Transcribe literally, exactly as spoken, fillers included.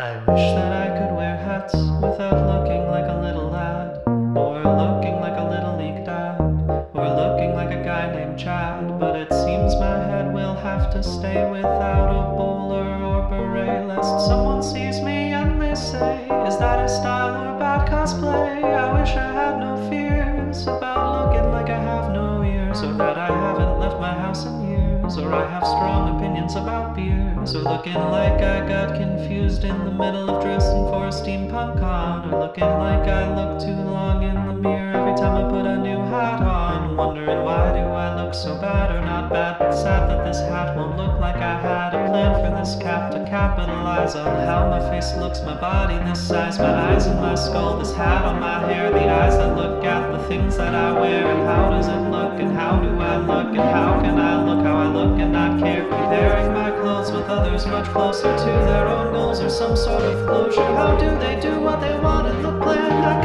I wish that I could wear hats without looking like a little lad, or looking like a little league dad, or looking like a guy named Chad. But it seems my head will have to stay without a bowler or beret, lest someone sees me and they say, is that his style or bad cosplay? I wish I had no fears about looking like I have no ears, or that I haven't left my house in years, or I have strong opinions about beers, or looking like I got confused in the middle of dressing for a steampunk con, or looking like I look too long in the mirror every time I put a new hat on, wondering why do I look so bad or not bad, but sad that this hat won't look like I had a plan for this cap to capitalize on how my face looks, my body this size, my eyes and my skull, this hat on my hair, the eyes that look at the things that I wear, and how does it look, and how do I look, and how can I look how I look and not care, comparing my clothes with others much closer to their own goals or some sort of closure. How do they do what they want in the plan? I